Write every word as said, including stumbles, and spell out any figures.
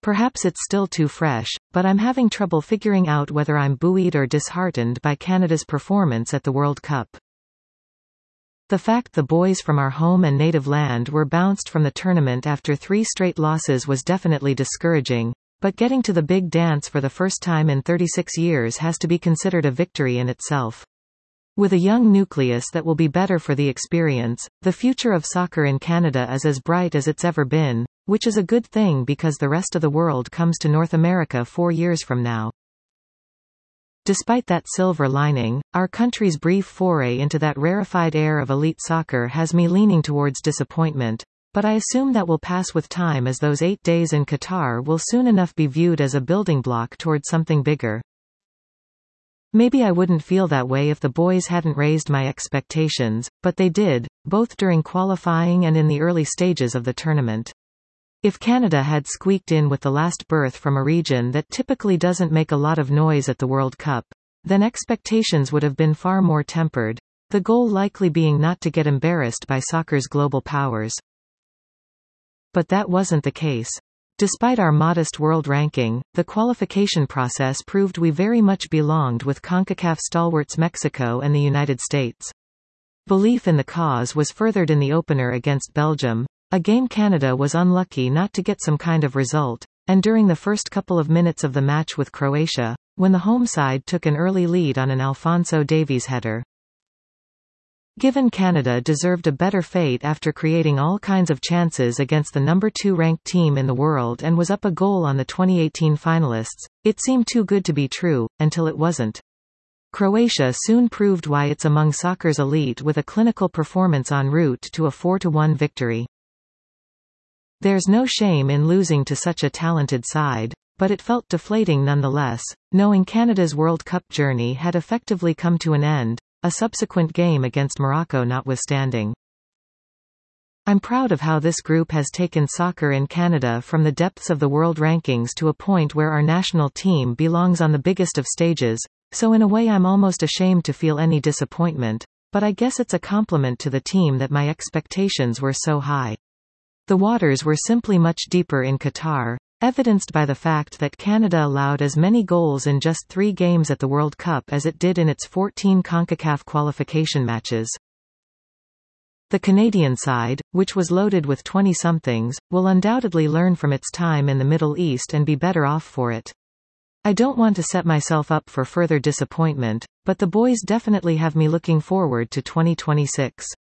Perhaps it's still too fresh, but I'm having trouble figuring out whether I'm buoyed or disheartened by Canada's performance at the World Cup. The fact the boys from our home and native land were bounced from the tournament after three straight losses was definitely discouraging, but getting to the big dance for the first time in thirty-six years has to be considered a victory in itself. With a young nucleus that will be better for the experience, the future of soccer in Canada is as bright as it's ever been, which is a good thing because the rest of the world comes to North America four years from now. Despite that silver lining, our country's brief foray into that rarefied air of elite soccer has me leaning towards disappointment, but I assume that will pass with time as those eight days in Qatar will soon enough be viewed as a building block towards something bigger. Maybe I wouldn't feel that way if the boys hadn't raised my expectations, but they did, both during qualifying and in the early stages of the tournament. If Canada had squeaked in with the last berth from a region that typically doesn't make a lot of noise at the World Cup, then expectations would have been far more tempered, the goal likely being not to get embarrassed by soccer's global powers. But that wasn't the case. Despite our modest world ranking, the qualification process proved we very much belonged with CONCACAF stalwarts Mexico and the United States. Belief in the cause was furthered in the opener against Belgium, a game Canada was unlucky not to get some kind of result, and during the first couple of minutes of the match with Croatia, when the home side took an early lead on an Alphonso Davies header. Given Canada deserved a better fate after creating all kinds of chances against the number two ranked team in the world and was up a goal on the twenty eighteen finalists, it seemed too good to be true, until it wasn't. Croatia soon proved why it's among soccer's elite with a clinical performance en route to a four to one victory. There's no shame in losing to such a talented side, but it felt deflating nonetheless, knowing Canada's World Cup journey had effectively come to an end, a subsequent game against Morocco notwithstanding. I'm proud of how this group has taken soccer in Canada from the depths of the world rankings to a point where our national team belongs on the biggest of stages, so in a way I'm almost ashamed to feel any disappointment, but I guess it's a compliment to the team that my expectations were so high. The waters were simply much deeper in Qatar, evidenced by the fact that Canada allowed as many goals in just three games at the World Cup as it did in its fourteen CONCACAF qualification matches. The Canadian side, which was loaded with twenty-somethings, will undoubtedly learn from its time in the Middle East and be better off for it. I don't want to set myself up for further disappointment, but the boys definitely have me looking forward to twenty twenty-six.